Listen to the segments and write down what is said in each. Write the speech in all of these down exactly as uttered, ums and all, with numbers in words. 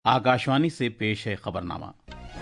आकाशवाणी से पेश है खबरनामा।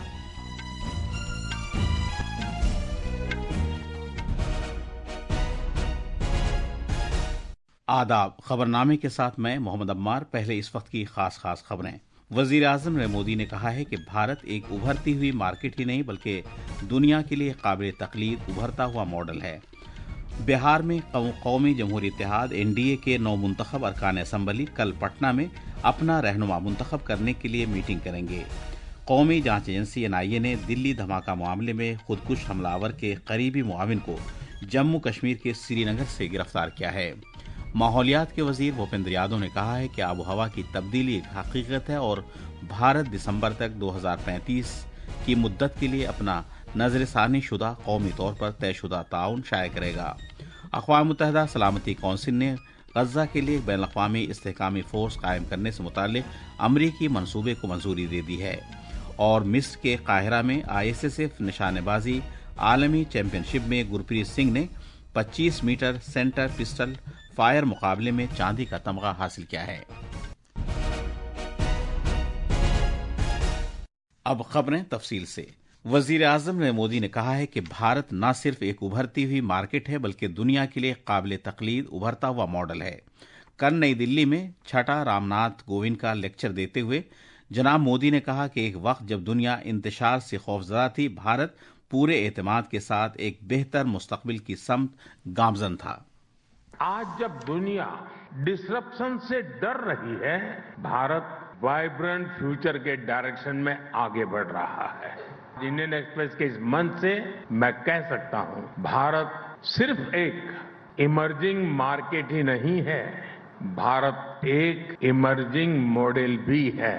आदाब। खबरनामे के साथ मैं मोहम्मद अम्मार। पहले इस वक्त की खास खास खबरें। वजीर आजम नरेंद्र मोदी ने कहा है कि भारत एक उभरती हुई मार्केट ही नहीं बल्कि दुनिया के लिए काबिल तकलीद उभरता हुआ मॉडल है। बिहार में कौमी जमहूरी इत्तेहाद एन डी ए के नौ मुंतखब अरकान असम्बली कल पटना में अपना रहनुमा मुंतखब करने के लिए मीटिंग करेंगे। कौमी जांच एजेंसी एन आई ए ने दिल्ली धमाका मामले में खुदकुश हमलावर के करीबी मुआविन को जम्मू कश्मीर के श्रीनगर से गिरफ्तार किया है। माहौलियात के वजीर भूपेंद्र यादव ने कहा है कि आबो हवा की तब्दीली एक हकीकत है और भारत दिसंबर तक दो हज़ार पैंतीस की मुद्दत के लिए अपना नजरसानी शुदा कौमी तौर पर तयशुदा ताउन शाये करेगा। अक़वाम मुत्तहिदा सलामती कौंसिल ने गजा के लिए बैन अक़वामी इस्तेहकामी फोर्स कायम करने से मुताल्लिक़ अमरीकी मंसूबे को मंजूरी दे दी है। और मिस्र के काहिरा में आई एस एस एफ निशानेबाजी आलमी चैंपियनशिप में गुरप्रीत सिंह ने पच्चीस मीटर सेंटर पिस्टल फायर मुकाबले में चांदी का तमगा हासिल किया है। अब खबरें तफसील से। वजीर आजम नरेंद्र मोदी ने कहा है कि भारत न सिर्फ एक उभरती हुई मार्केट है बल्कि दुनिया के लिए काबिल तकलीद उभरता हुआ मॉडल है। कल नई दिल्ली में छठा रामनाथ कोविंद का लेक्चर देते हुए जनाब मोदी ने कहा कि एक वक्त जब दुनिया इंतशार से खौफजदा थी, भारत पूरे एतमाद के साथ एक बेहतर मुस्तकबिल की समत गामजन था। आज जब दुनिया डिसरप्शन से डर रही है, भारत वाइब्रेंट फ्यूचर के डायरेक्शन में आगे बढ़ रहा है। इंडियन एक्सप्रेस के इस मंच से मैं कह सकता हूं, भारत सिर्फ एक इमर्जिंग मार्केट ही नहीं है, भारत एक इमर्जिंग मॉडल भी है।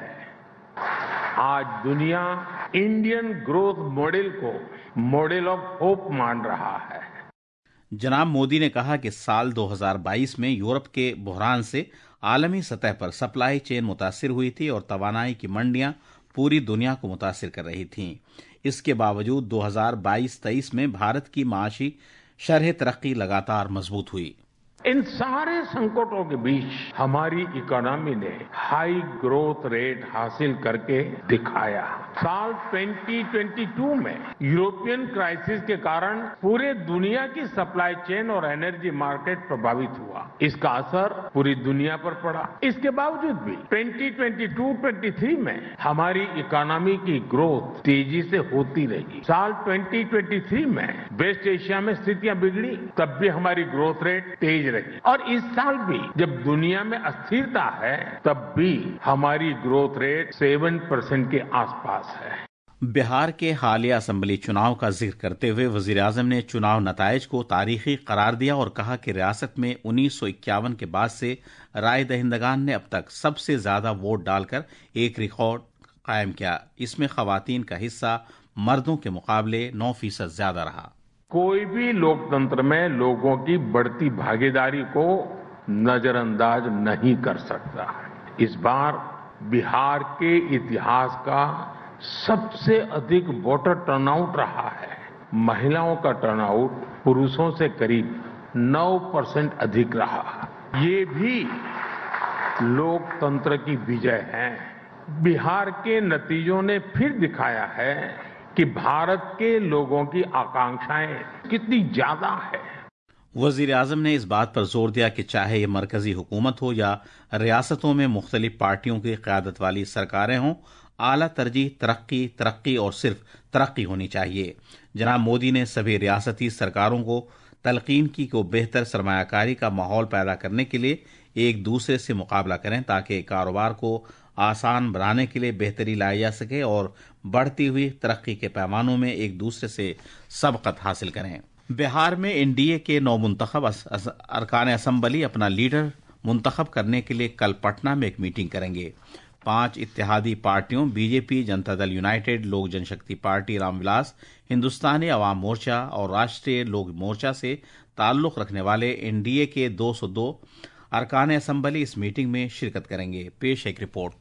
आज दुनिया इंडियन ग्रोथ मॉडल को मॉडल ऑफ होप मान रहा है। जनाब मोदी ने कहा कि साल दो हज़ार बाईस में यूरोप के बहरान से आलमी सतह पर सप्लाई चेन मुतासिर हुई थी और तवानाई की मंडियां पूरी दुनिया को मुतासिर कर रही थीं। इसके बावजूद दो हज़ार बाईस तेईस में भारत की माशी शरह तरक्की लगातार मजबूत हुई। इन सारे संकटों के बीच हमारी इकोनॉमी ने हाई ग्रोथ रेट हासिल करके दिखाया। साल दो हज़ार बाईस में यूरोपियन क्राइसिस के कारण पूरे दुनिया की सप्लाई चेन और एनर्जी मार्केट प्रभावित हुआ। इसका असर पूरी दुनिया पर पड़ा। इसके बावजूद भी दो हज़ार बाईस तेईस में हमारी इकोनॉमी की ग्रोथ तेजी से होती रही। साल दो हज़ार तेईस में वेस्ट एशिया में स्थितियां बिगड़ी, तब भी हमारी ग्रोथ रेट तेज रही। और इस साल भी जब दुनिया में अस्थिरता है, तब भी हमारी ग्रोथ रेट सात परसेंट के आसपास है। बिहार के हालिया असेंबली चुनाव का जिक्र करते हुए वजीर आजम ने चुनाव नताइज को तारीखी करार दिया और कहा कि रियासत में उन्नीस सौ इक्यावन के बाद से राय दहिंदगान ने अब तक सबसे ज्यादा वोट डालकर एक रिकॉर्ड कायम किया। इसमें खवातीन का हिस्सा मर्दों के मुकाबले नौ फीसद ज्यादा रहा। कोई भी लोकतंत्र में लोगों की बढ़ती भागीदारी को नजरअंदाज नहीं कर सकता। इस बार बिहार के इतिहास का सबसे अधिक वोटर टर्नआउट रहा है। महिलाओं का टर्नआउट पुरुषों से करीब नौ परसेंट अधिक रहा। ये भी लोकतंत्र की विजय है। बिहार के नतीजों ने फिर दिखाया है कि भारत के लोगों की आकांक्षाएं कितनी ज्यादा है। वजीर आजम ने इस बात पर जोर दिया कि चाहे ये मरकजी हुकूमत हो या रियासतों में मुख्तलिफ पार्टियों की क़यादत वाली सरकारें हों, आला तरजीह तरक्की तरक्की और सिर्फ तरक्की होनी चाहिए। जनाब मोदी ने सभी रियासती सरकारों को तलकीन की को बेहतर सरमायाकारी का माहौल पैदा करने के लिए एक दूसरे से मुकाबला करें ताकि कारोबार को आसान बनाने के लिए बेहतरी लाई जा सके और बढ़ती हुई तरक्की के पैमानों में एक दूसरे से सबकत हासिल करें। बिहार में एन डी ए के नौ मुंतखब अरकान असम्बली अपना लीडर मुंतखब करने के लिए कल पटना में एक मीटिंग करेंगे। पांच इत्तेहादी पार्टियों B J P, Janata Dal United, लोक जनशक्ति पार्टी रामविलास, हिंदुस्तानी अवाम मोर्चा और राष्ट्रीय लोक मोर्चा से ताल्लुक रखने वाले एन डी ए के दो सौ दो अरकान असम्बली इस मीटिंग में शिरकत करेंगे। पेश एक रिपोर्ट।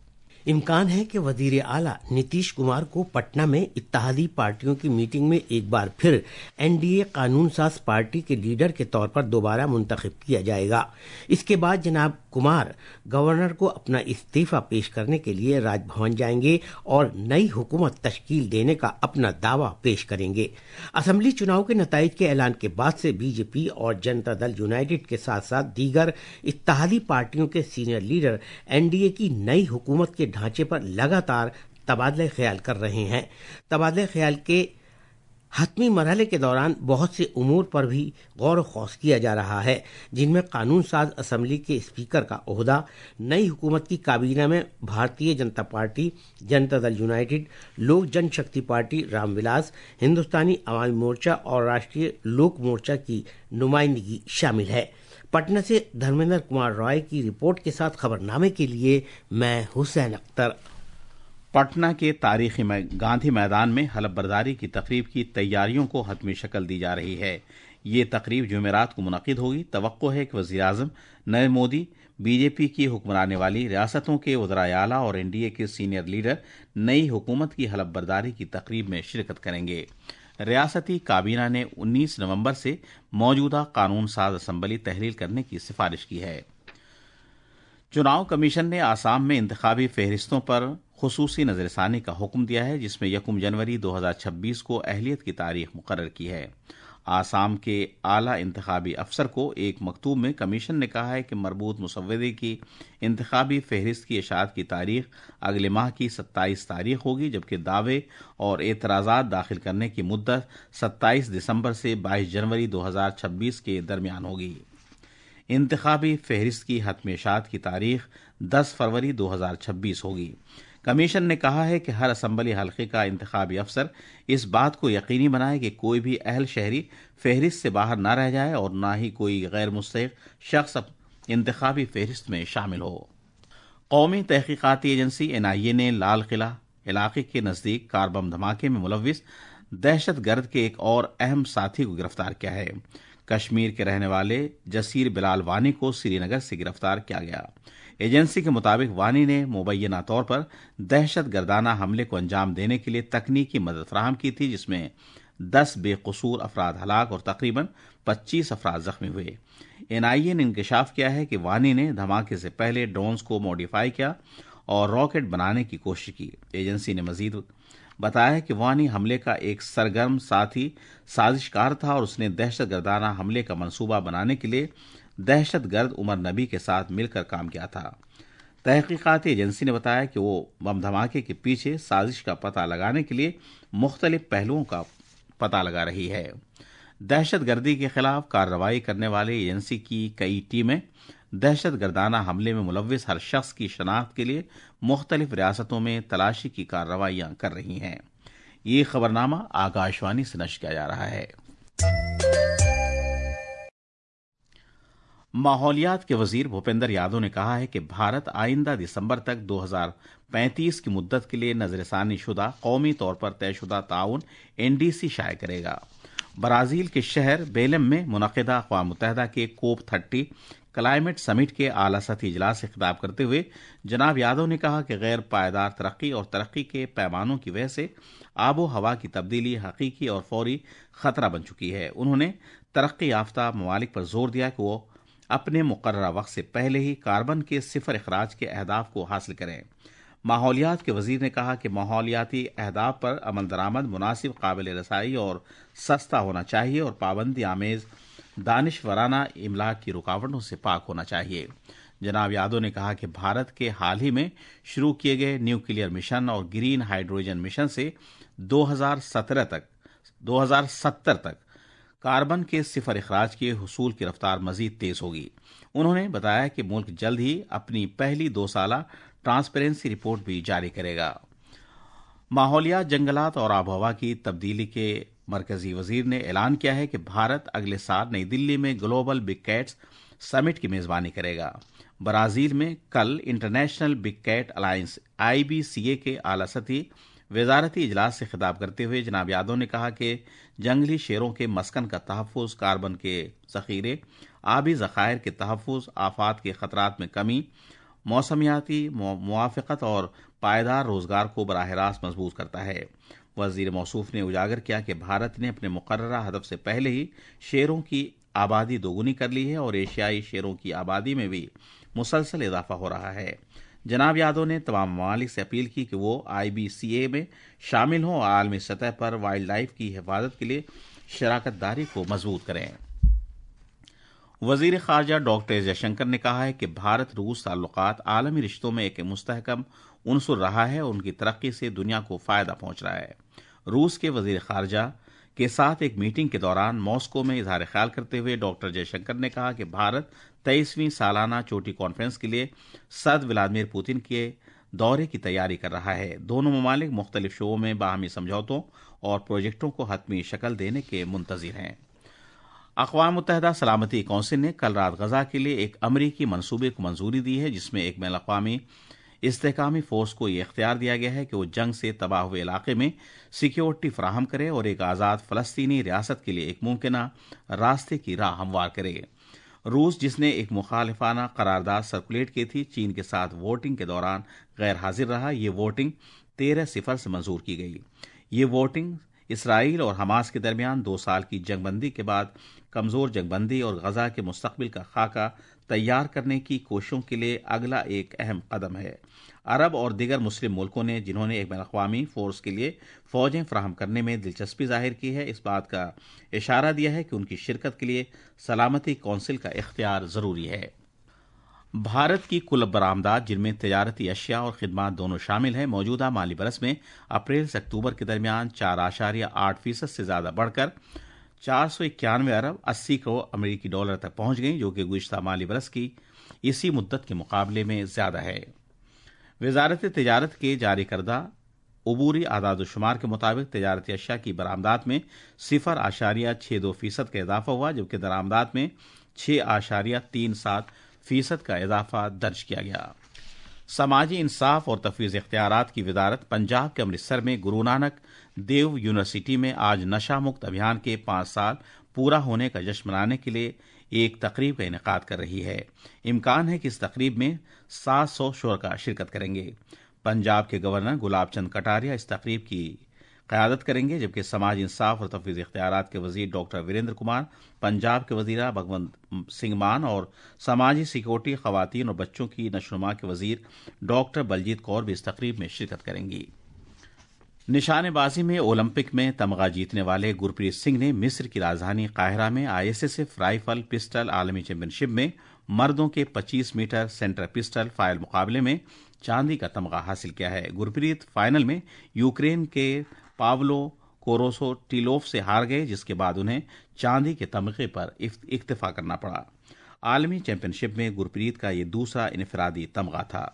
امکان ہے کہ وزیر اعلیٰ نتیش کمار کو پٹنہ میں اتحادی پارٹیوں کی میٹنگ میں ایک بار پھر این ڈی اے قانون ساز پارٹی کے لیڈر کے طور پر دوبارہ منتخب کیا جائے گا۔ اس کے بعد جناب کمار گورنر کو اپنا استعفی پیش کرنے کے لیے راج بھون جائیں گے اور نئی حکومت تشکیل دینے کا اپنا دعویٰ پیش کریں گے۔ اسمبلی چناؤ کے نتائج کے اعلان کے بعد سے بی جے پی اور جنتا دل یونائیٹڈ کے ساتھ ساتھ دیگر اتحادی پارٹیوں کے senior leader N D A کی نئی حکومت کے ڈھانچے پر لگاتار تبادلہ خیال کر رہے ہیں۔ تبادلہ خیال کے حتمی مرحلے کے دوران بہت سے امور پر بھی غور و خوض کیا جا رہا ہے، جن میں قانون ساز اسمبلی کے اسپیکر کا عہدہ، نئی حکومت کی کابینہ میں بھارتیہ جنتا پارٹی، جنتا دل یونائیٹڈ، لوک جن شکتی پارٹی رام ولاس، ہندوستانی عوامی مورچہ اور راشٹریہ لوک مورچہ کی نمائندگی شامل ہے۔ پٹنہ سے دھرمیندر کمار رائے کی رپورٹ کے ساتھ خبر نامے کے لیے میں حسین اختر۔ پٹنہ کے تاریخی گاندھی میدان میں حلف برداری کی تقریب کی تیاریوں کو حتمی شکل دی جا رہی ہے۔ یہ تقریب جمعرات کو منعقد ہوگی۔ توقع ہے کہ وزیر اعظم Narendra Modi, B J P کی حکمرانی والی ریاستوں کے وزرائے اعلیٰ اور این ڈی اے کے سینئر لیڈر نئی حکومت کی حلف برداری کی تقریب میں شرکت کریں گے۔ ریاستی کابینہ نے انیس نومبر سے موجودہ قانون ساز اسمبلی تحلیل کرنے کی سفارش کی ہے۔ چناؤ کمیشن نے آسام میں انتخابی فہرستوں پر خصوصی نظر ثانی کا حکم دیا ہے، جس میں یکم جنوری دو ہزار چھبیس کو اہلیت کی تاریخ مقرر کی ہے۔ آسام کے اعلیٰ انتخابی افسر کو ایک مکتوب میں کمیشن نے کہا ہے کہ مربوط مسودے کی انتخابی فہرست کی اشاعت کی تاریخ اگلے ماہ کی ستائیس تاریخ ہوگی، جبکہ دعوے اور اعتراضات داخل کرنے کی مدت ستائیس دسمبر سے بائیس جنوری دو ہزار چھبیس کے درمیان ہوگی۔ انتخابی فہرست کی حتمی اشاعت کی تاریخ دس فروری دو ہزار چھبیس ہوگی۔ کمیشن نے کہا ہے کہ ہر اسمبلی حلقے کا انتخابی افسر اس بات کو یقینی بنائے کہ کوئی بھی اہل شہری فہرست سے باہر نہ رہ جائے اور نہ ہی کوئی غیر مستحق شخص انتخابی فہرست میں شامل ہو۔ قومی تحقیقاتی ایجنسی این آئی اے نے لال قلعہ علاقے کے نزدیک کار بم دھماکے میں ملوث دہشت گرد کے ایک اور اہم ساتھی کو گرفتار کیا ہے۔ کشمیر کے رہنے والے جسیر بلال وانی کو سری نگر سے گرفتار کیا گیا۔ ایجنسی کے مطابق وانی نے مبینہ طور پر دہشت گردانہ حملے کو انجام دینے کے لیے تکنیکی مدد فراہم کی تھی، جس میں دس بے قصور افراد ہلاک اور تقریباً پچیس افراد زخمی ہوئے۔ این آئی اے نے انکشاف کیا ہے کہ وانی نے دھماکے سے پہلے ڈرونز کو موڈیفائی کیا اور راکٹ بنانے کی کوشش کی۔ ایجنسی نے مزید بتایا کہ وانی حملے کا ایک سرگرم ساتھی سازش کار تھا اور اس نے دہشت گردانہ حملے کا منصوبہ بنانے کے لیے دہشت گرد عمر نبی کے ساتھ مل کر کام کیا تھا۔ تحقیقاتی ایجنسی نے بتایا کہ وہ بم دھماکے کے پیچھے سازش کا پتہ لگانے کے لیے مختلف پہلوؤں کا پتہ لگا رہی ہے۔ دہشت گردی کے خلاف کارروائی کرنے والے ایجنسی کی کئی ٹیمیں دہشت گردانہ حملے میں ملوث ہر شخص کی شناخت کے لیے مختلف ریاستوں میں تلاشی کی کارروائیاں کر رہی ہیں۔ یہ خبرنامہ آکاشوانی سے نشر کیا جا رہا ہے۔ ماحولیات کے وزیر بھوپندر یادو نے کہا ہے کہ بھارت آئندہ دسمبر تک دو ہزار پینتیس کی مدت کے لیے نظر ثانی شدہ قومی طور پر طے شدہ تعاون این ڈی سی شائع کرے گا۔ برازیل کے شہر بیلم میں منعقدہ اقوام متحدہ کے کوپ تھرٹی کلائمیٹ سمٹ کے اعلیٰ سطحی اجلاس سے خطاب کرتے ہوئے جناب یادو نے کہا کہ غیر پائیدار ترقی اور ترقی کے پیمانوں کی وجہ سے آب و ہوا کی تبدیلی حقیقی اور فوری خطرہ بن چکی ہے۔ انہوں نے ترقی یافتہ ممالک پر زور دیا کہ وہ اپنے مقررہ وقت سے پہلے ہی کاربن کے صفر اخراج کے اہداف کو حاصل کریں۔ ماحولیات کے وزیر نے کہا کہ ماحولیاتی اہداف پر عمل درآمد مناسب، قابل رسائی اور سستا ہونا چاہیے اور پابندی آمیز دانشورانہ املاک کی رکاوٹوں سے پاک ہونا چاہیے۔ جناب یادو نے کہا کہ بھارت کے حال ہی میں شروع کیے گئے نیوکلیئر مشن اور گرین ہائیڈروجن مشن سے دو ہزار سترہ تک دو ہزار ستر تک کاربن کے صفر اخراج کے حصول کی رفتار مزید تیز ہوگی۔ انہوں نے بتایا کہ ملک جلد ہی اپنی پہلی دو سالہ ٹرانسپیرنسی رپورٹ بھی جاری کرے گا۔ ماحولیات، جنگلات اور آب و ہوا کی تبدیلی کے مرکزی وزیر نے اعلان کیا ہے کہ بھارت اگلے سال نئی دلی میں گلوبل بگ کیٹس سمٹ کی میزبانی کرے گا۔ برازیل میں کل international big cat alliance I B C A کے اعلیٰ سطحی وزارتی اجلاس سے خطاب کرتے ہوئے جناب یادو نے کہا کہ جنگلی شیروں کے مسکن کا تحفظ، کاربن کے ذخیرے، آبی ذخائر کے تحفظ، آفات کے خطرات میں کمی، موسمیاتی موافقت اور پائیدار روزگار کو براہ راست مضبوط کرتا ہے۔ وزیر موصوف نے اجاگر کیا کہ بھارت نے اپنے مقررہ ہدف سے پہلے ہی شیروں کی آبادی دوگنی کر لی ہے اور ایشیائی شیروں کی آبادی میں بھی مسلسل اضافہ ہو رہا ہے۔ جناب یادو نے تمام ممالک سے اپیل کی کہ وہ آئی بی سی اے میں شامل ہوں اور عالمی سطح پر وائلڈ لائف کی حفاظت کے لیے شراکت داری کو مضبوط کریں۔ وزیر خارجہ ڈاکٹر ایس جے شنکر نے کہا ہے کہ بھارت روس تعلقات عالمی رشتوں میں ایک مستحکم عنصر رہا ہے اور ان کی ترقی سے دنیا کو فائدہ پہنچ رہا ہے۔ روس کے وزیر خارجہ کے ساتھ ایک میٹنگ کے دوران ماسکو میں اظہار خیال کرتے ہوئے ڈاکٹر جے شنکر نے کہا کہ بھارت تیئیسویں سالانہ چوٹی کانفرنس کے لیے صدر ولادیمیر پوتن کے دورے کی تیاری کر رہا ہے۔ دونوں ممالک مختلف شعبوں میں باہمی سمجھوتوں اور پروجیکٹوں کو حتمی شکل دینے کے منتظر ہیں۔ اقوام متحدہ سلامتی کونسل نے کل رات غزہ کے لیے ایک امریکی منصوبے کو منظوری دی ہے، جس میں ایک بین الاقوامی استحکامی فورس کو یہ اختیار دیا گیا ہے کہ وہ جنگ سے تباہ ہوئے علاقے میں سیکیورٹی فراہم کرے اور ایک آزاد فلسطینی ریاست کے لیے ایک ممکنہ راستے کی راہ ہموار کرے۔ روس، جس نے ایک مخالفانہ قرارداد سرکولیٹ کی تھی، چین کے ساتھ ووٹنگ کے دوران غیر حاضر رہا۔ یہ ووٹنگ تیرہ صفر سے منظور کی گئی۔ یہ ووٹنگ اسرائیل اور حماس کے درمیان دو سال کی جنگ بندی کے بعد کمزور جنگ بندی اور غزہ کے مستقبل کا خاکہ تیار کرنے کی کوششوں کے لیے اگلا ایک اہم قدم ہے۔ عرب اور دیگر مسلم ملکوں نے جنہوں نے ایک بین الاقوامی فورس کے لیے فوجیں فراہم کرنے میں دلچسپی ظاہر کی ہے، اس بات کا اشارہ دیا ہے کہ ان کی شرکت کے لیے سلامتی کونسل کا اختیار ضروری ہے۔ بھارت کی کل برآمدات، جن میں تجارتی اشیاء اور خدمات دونوں شامل ہیں، موجودہ مالی برس میں اپریل سے اکتوبر کے درمیان چار اشاریہ آٹھ فیصد سے زیادہ بڑھ کر چار سو اکیانوے ارب اسی کروڑ امریکی ڈالر تک پہنچ گئی، جو کہ گزشتہ مالی برس کی اسی مدت کے مقابلے میں زیادہ ہے۔ وزارت تجارت کے جاری کردہ عبوری اعداد و شمار کے مطابق تجارتی اشیاء کی برآمدات میں صفر اشاریہ چھ دو فیصد کا اضافہ ہوا، جبکہ درآمدات میں چھ اشاریہ تین سات فیصد کا اضافہ درج کیا گیا۔ سماجی انصاف اور تفویض اختیارات کی وزارت پنجاب کے امرتسر میں گرو نانک دیو یونیورسٹی میں آج نشہ مکت ابھیان کے پانچ سال پورا ہونے کا جشن منانے کے لیے ایک تقریب کا انعقاد کر رہی ہے۔ امکان ہے کہ اس تقریب میں سات سو شرکاء شرکت کریں گے۔ پنجاب کے گورنر گلاب چند کٹاریا اس تقریب کی قیادت کریں گے، جبکہ سماج انصاف اور تفویض اختیارات کے وزیر ڈاکٹر وریندر کمار، پنجاب کے وزیرا بھگونت سنگھ مان اور سماجی سیکورٹی، خواتین اور بچوں کی نشو و نما کے وزیر ڈاکٹر بلجیت کور بھی اس تقریب میں شرکت کریں گی۔ نشانے بازی میں اولمپک میں تمغہ جیتنے والے گرپریت سنگھ نے مصر کی راجدھانی قاہرہ میں I S S F rifle pistol عالمی چیمپئن شپ میں مردوں کے پچیس میٹر سینٹر پسٹل فائل مقابلے میں چاندی کا تمغہ حاصل کیا ہے۔ گرپریت فائنل میں یوکرین کے پاولو کوروسو ٹیلوف سے ہار گئے، جس کے بعد انہیں چاندی کے تمغے پر اکتفا کرنا پڑا۔ عالمی چیمپئن شپ میں گرپریت کا یہ دوسرا انفرادی تمغہ تھا۔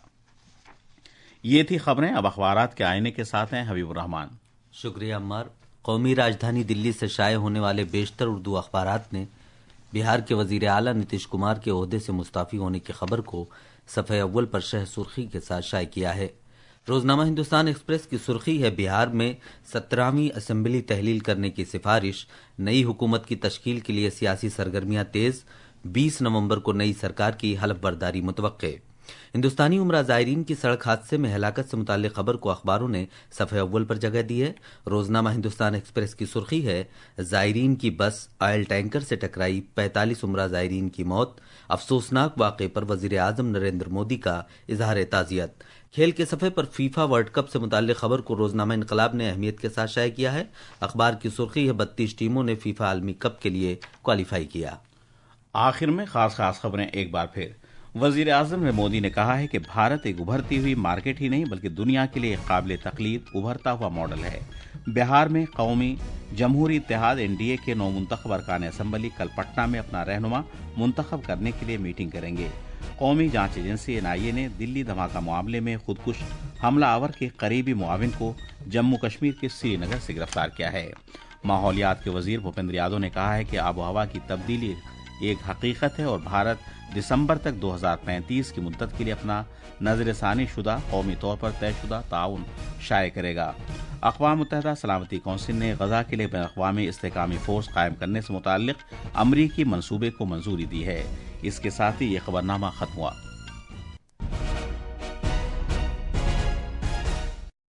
یہ تھی خبریں۔ اب اخبارات کے آئینے کے ساتھ ہیں حبیب الرحمان۔ شکریہ عمار۔ قومی راجدھانی دلی سے شائع ہونے والے بیشتر اردو اخبارات نے بہار کے وزیر اعلیٰ نتیش کمار کے عہدے سے مستعفی ہونے کی خبر کو صفحہ اول پر شہ سرخی کے ساتھ شائع کیا ہے۔ روزنامہ ہندوستان ایکسپریس کی سرخی ہے، بہار میں سترہویں اسمبلی تحلیل کرنے کی سفارش، نئی حکومت کی تشکیل کے لیے سیاسی سرگرمیاں تیز، بیس نومبر کو نئی سرکار کی حلف برداری متوقع۔ ہندوستانی عمرہ زائرین کی سڑک حادثے میں ہلاکت سے متعلق خبر کو اخباروں نے صفحہ اول پر جگہ دی ہے۔ روزنامہ ہندوستان ایکسپریس کی سرخی ہے، زائرین کی بس آئل ٹینکر سے ٹکرائی، پینتالیس عمرہ زائرین کی موت، افسوسناک واقعے پر وزیر اعظم نریندر مودی کا اظہار تعزیت۔ کھیل کے صفحے پر فیفا ورلڈ کپ سے متعلق خبر کو روزنامہ انقلاب نے اہمیت کے ساتھ شائع کیا ہے۔ اخبار کی سرخی ہے، بتیس ٹیموں نے فیفا عالمی کپ کے لیے کوالیفائی کیا۔ آخر میں خاص خاص خبریں ایک بار پھر۔ وزیر اعظم مودی نے کہا ہے کہ بھارت ایک ابھرتی ہوئی مارکیٹ ہی نہیں بلکہ دنیا کے لیے ایک قابل تقلید ابھرتا ہوا ماڈل ہے۔ بہار میں قومی جمہوری اتحاد این ڈی اے کے نو منتخب ارکان اسمبلی کل پٹنہ میں اپنا رہنما منتخب کرنے کے لیے میٹنگ کریں گے۔ قومی جانچ ایجنسی این آئی اے نے دلی دھماکہ معاملے میں خودکش حملہ آور کے قریبی معاون کو جموں کشمیر کے سری نگر سے گرفتار کیا ہے۔ ماحولیات کے وزیر بھوپندر یادو نے کہا ہے کہ آب و ہوا کی تبدیلی ایک حقیقت ہے اور بھارت دسمبر تک دو ہزار پینتیس کی مدت کے لیے اپنا نظر ثانی شدہ قومی طور پر طے شدہ تعاون شائع کرے گا۔ اقوام متحدہ سلامتی کونسل نے غزہ کے لیے بین الاقوامی استحکامی فورس قائم کرنے سے متعلق امریکی منصوبے کو منظوری دی ہے۔ اس کے ساتھ ہی یہ خبرنامہ ختم ہوا۔